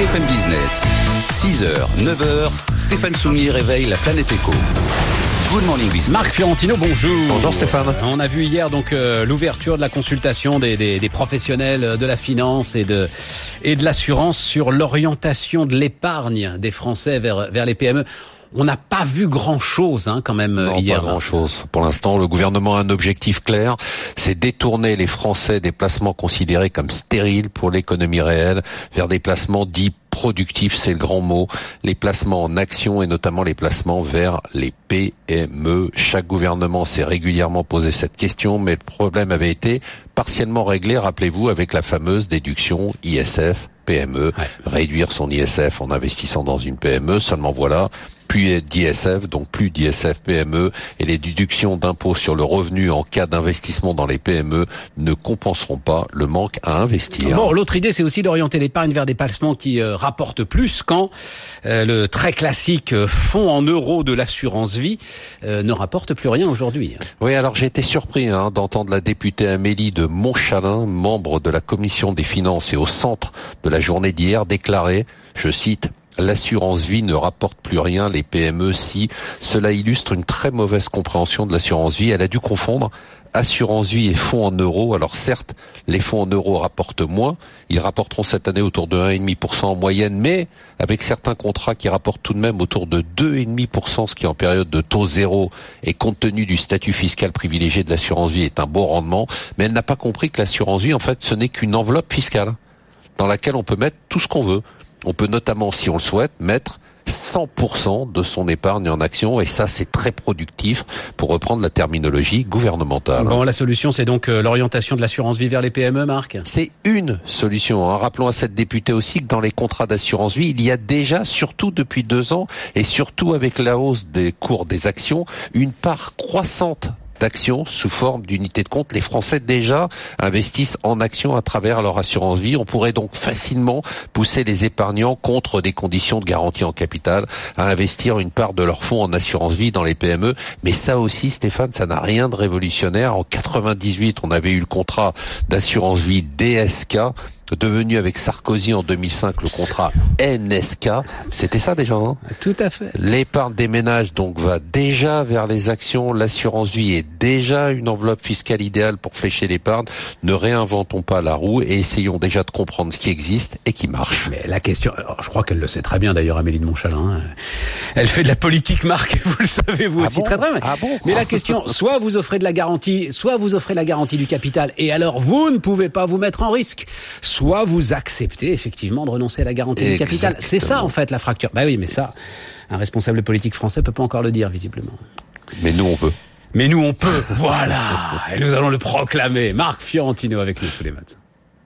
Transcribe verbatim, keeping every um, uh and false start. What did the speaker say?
B F M Business. six heures, neuf heures, Stéphane Soumier réveille la planète éco. Good morning business. Marc Fiorentino, bonjour. Bonjour Stéphane. On a vu hier donc euh, l'ouverture de la consultation des, des, des professionnels de la finance et de et de l'assurance sur l'orientation de l'épargne des Français vers vers les P M E. On n'a pas vu grand-chose hein, quand même non, hier. Pas grand-chose. Pour l'instant, le gouvernement a un objectif clair, c'est détourner les Français des placements considérés comme stériles pour l'économie réelle vers des placements dits productifs, c'est le grand mot, les placements en actions et notamment les placements vers les P M E. Chaque gouvernement s'est régulièrement posé cette question, mais le problème avait été partiellement réglé, rappelez-vous, avec la fameuse déduction I S F P M E, ouais. Réduire son I S F en investissant dans une P M E, seulement voilà, plus d'I S F, donc plus d'I S F P M E, et les déductions d'impôts sur le revenu en cas d'investissement dans les P M E ne compenseront pas le manque à investir. Bon, l'autre idée, c'est aussi d'orienter l'épargne vers des placements qui euh, rapportent plus quand euh, le très classique euh, fonds en euros de l'assurance vie euh, ne rapporte plus rien aujourd'hui. Oui, alors j'ai été surpris hein, d'entendre la députée Amélie de Montchalin, membre de la Commission des finances et au centre de la journée d'hier, déclarer, je cite, l'assurance vie ne rapporte plus rien, les P M E si. Cela illustre une très mauvaise compréhension de l'assurance vie. Elle a dû confondre assurance vie et fonds en euros. Alors certes, les fonds en euros rapportent moins. Ils rapporteront cette année autour de un virgule cinq pour cent en moyenne, mais avec certains contrats qui rapportent tout de même autour de deux virgule cinq pour cent, ce qui en période de taux zéro et compte tenu du statut fiscal privilégié de l'assurance vie est un beau rendement. Mais elle n'a pas compris que l'assurance vie, en fait, ce n'est qu'une enveloppe fiscale dans laquelle on peut mettre tout ce qu'on veut. On peut notamment, si on le souhaite, mettre cent pour cent de son épargne en action et ça, c'est très productif pour reprendre la terminologie gouvernementale. Bon, la solution, c'est donc euh, l'orientation de l'assurance vie vers les P M E, Marc ? C'est une solution. Hein. Rappelons à cette députée aussi que dans les contrats d'assurance vie, il y a déjà, surtout depuis deux ans et surtout avec la hausse des cours des actions, une part croissante d'actions sous forme d'unités de compte. Les Français déjà investissent en actions à travers leur assurance vie. On pourrait donc facilement pousser les épargnants contre des conditions de garantie en capital à investir une part de leur fonds en assurance vie dans les P M E. Mais ça aussi, Stéphane, ça n'a rien de révolutionnaire. En quatre-vingt-dix-huit, on avait eu le contrat d'assurance vie D S K, devenu avec Sarkozy en deux mille cinq le contrat N S K. C'était ça déjà, hein ? Tout à fait. L'épargne des ménages donc va déjà vers les actions. L'assurance vie est déjà une enveloppe fiscale idéale pour flécher l'épargne. Ne réinventons pas la roue et essayons déjà de comprendre ce qui existe et qui marche. Mais la question, alors je crois qu'elle le sait très bien d'ailleurs, Amélie de Montchalin. Elle fait de la politique, Marc, vous le savez vous ah aussi bon très très bien. Ah bon Mais la question, soit vous offrez de la garantie, soit vous offrez la garantie du capital et alors vous ne pouvez pas vous mettre en risque. Soit vous acceptez effectivement de renoncer à la garantie Exactement. du capital. C'est ça en fait la fracture. Bah oui, mais ça, un responsable politique français peut pas encore le dire visiblement. Mais nous on peut. Mais nous on peut, voilà. Et nous allons le proclamer. Marc Fiorentino avec nous tous les matins.